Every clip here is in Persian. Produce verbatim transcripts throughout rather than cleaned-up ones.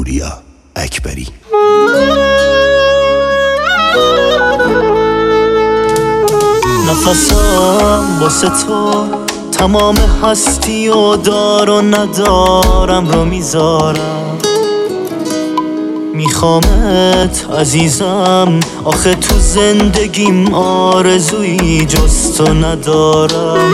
پوریا اکبری. نفسم واسه تو تمام هستی و دار و ندارم رو میذارم، میخوامت عزیزم، آخه تو زندگیم آرزویی جز تو ندارم.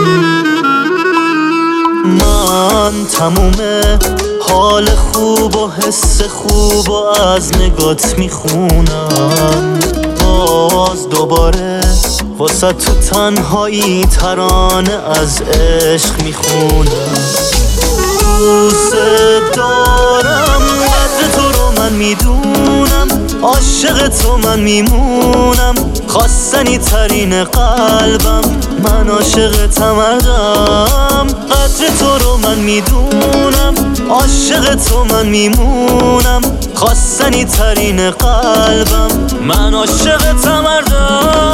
من تمومه حال خوب و حس خوب و از نگات میخونم، باز دوباره واسه تو تنهایی ترانه از عشق میخونم. دوست دارم، قدر تو رو من میدونم، عاشق تو من میمونم، خواستنی ترین قلبم، من عاشق مردم. قدر تو رو من میدونم، عاشق تو من میمونم، خواستنی ترین قلبم، من عاشق مردم.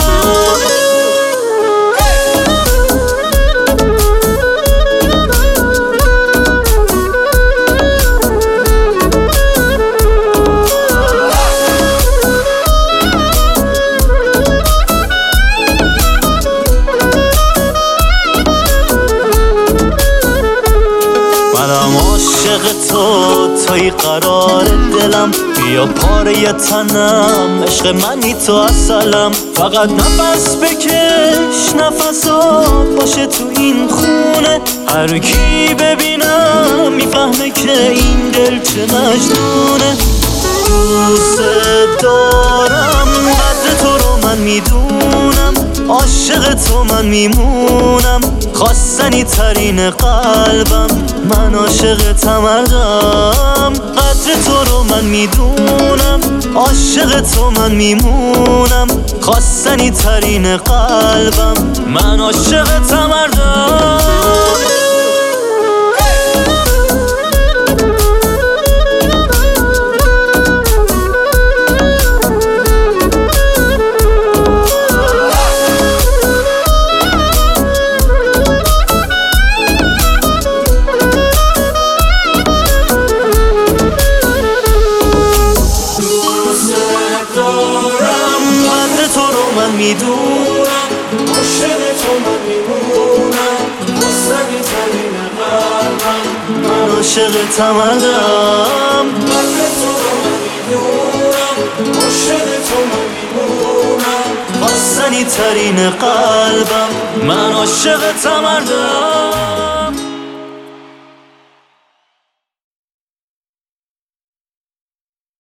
منم عاشق تو، توی قرار دلم، بیا پاره تنم، عشق منی تو اصلم. فقط نفس بکش نفسات باشه تو این خونه، هر کی ببینم میفهمه که این دل چه مجنونه. دوست دارم، قدر تو رو من میدونم، عاشق تو من میمونم، خواستنی ترین قلبم، من عاشق مردم. قدر تو رو من میدونم، عاشق تو من میمونم، خواستنی ترین قلبم، من عاشق مردم. من میدونم، عاشق تو من میمونم، خواستنی ترین قلبم، من عاشق مردم. قدر تو رو من میدونم، عاشق تو من میمونم، خواستنی ترین قلبم، من عاشق مردم.